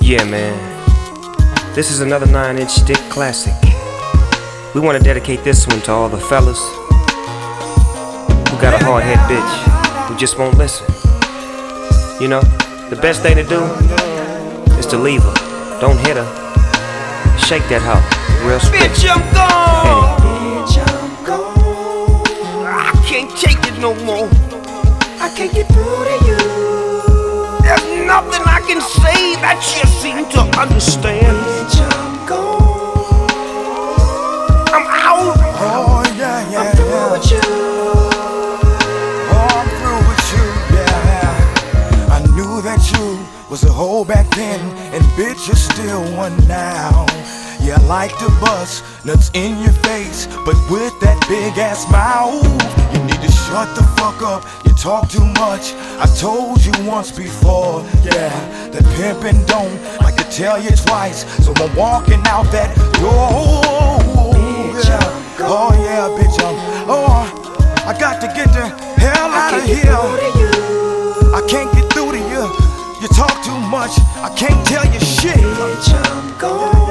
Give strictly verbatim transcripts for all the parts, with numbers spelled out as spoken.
Yeah, man. This is another nine inch stick classic. We want to dedicate this one to all the fellas who got a hard head bitch who just won't listen. You know, the best thing to do is to leave her. Don't hit her. Shake that hoe, real spit. Bitch, I'm gone. Bitch, I'm gone. I can't take it no more. I can't get through to you. There's nothing I can say that you seem to understand. Bitch, I'm gone. I'm out. Oh yeah, yeah, I'm through yeah. with you. Oh, I'm through with you, yeah. I knew that you was a hoe back then, and bitch, you're still one now. Yeah, I like to bust nuts in your face, but with that big ass mouth, you need to shut the fuck up. You talk too much. I told you once before, yeah, that pimpin' don't like to tell you twice. So I'm walking out that door. Yeah. Oh yeah, bitch, I'm. Oh, I got to get the hell out of here. I can't get through to you. You talk too much. I can't tell you shit. Bitch, I'm gone.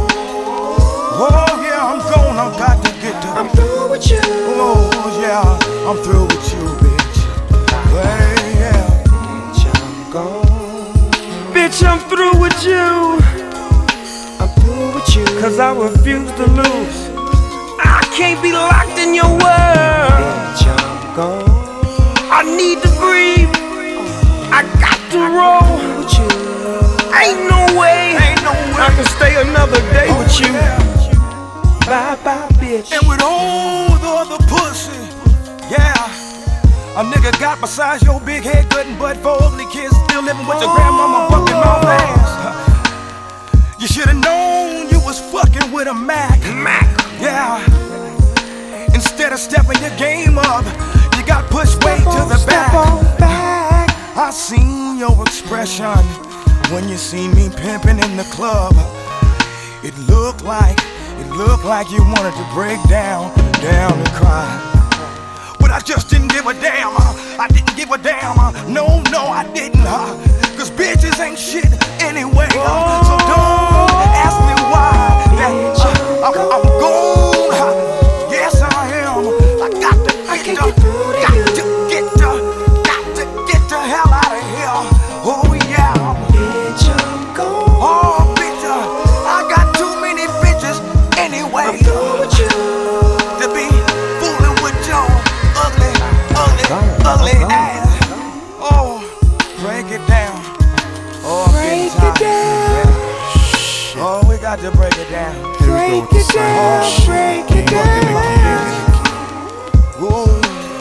Oh yeah, I'm gone. I got to get to. I'm through with you. Oh yeah, I'm through with you, bitch. Hey, yeah. Bitch, I'm gone. Bitch, I'm through with you. I'm through with you. Cause I refuse to lose. I can't be locked in your world. Bitch, I'm gone. I need to breathe. I got to roll. With you. Ain't no way, Ain't no way. I can stay another day Oh, with you. yeah. Bye bye, bitch. And with all the other pussy, yeah, a nigga got besides your big head, good and butt for ugly kids still living with your grandmama fucking mouth ass. You should've known you was fucking with a Mac. Mac. Yeah. Instead of stepping your game up, you got pushed way to the back. back. I seen your expression when you seen me pimping in the club. It looked like, it looked like you wanted to break down, down and cry. But I just didn't give a damn. uh, I didn't give a damn. uh, No, no, I didn't. uh, Cause bitches ain't shit anyway. uh, So don't ask me why. That, uh, I'm, I'm gone. uh, Yes, I am. I got to I get can't the, get through to got you. to get the, got to get the hell out of here. Oh yeah. Bitch, I'm gone. Oh, bitch, uh, I got too many bitches anyway. I'm through with you. To be fooling with your ugly, ugly, ugly ass. Oh, break it down. Oh, I'm Break getting it tired. down. Yeah. Oh, we got to break it down. Break it down. Break it down. Whoa.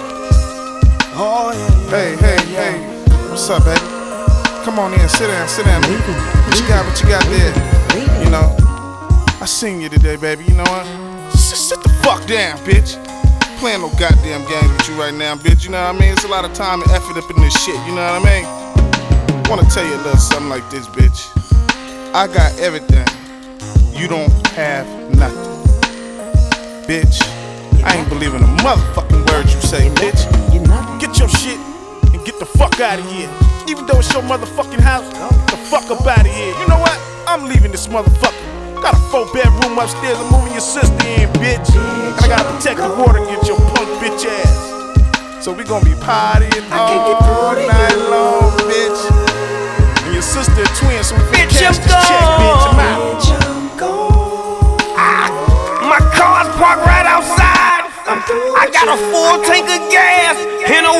Oh, yeah, yeah. Hey, hey, hey, what's up, baby? Come on in, sit down, sit down. What you got, what you got there? You know, I seen you today, baby, you know what? Just sit the fuck down, bitch. Playing no goddamn game with you right now, bitch, you know what I mean? It's a lot of time and effort up in this shit, you know what I mean? Wanna tell you a little something like this, bitch. I got everything. You don't have nothing. Bitch, I ain't believing a motherfucking word you say, bitch. Get your shit and get the fuck out of here. Even though it's your motherfucking house, get the fuck up out of here. You know what? I'm leaving this motherfucker. Got a four bedroom upstairs, I'm moving your sister in, bitch. And I gotta protect the water against your punk bitch ass. So we gonna be partying all night long, bitch. And your sister a twin, so we finna Bitch, cash I'm this check, bitch. I'm out. Bitch, I'm gone. My car's parked right outside. I'm through I with got a you. full tank of gas and a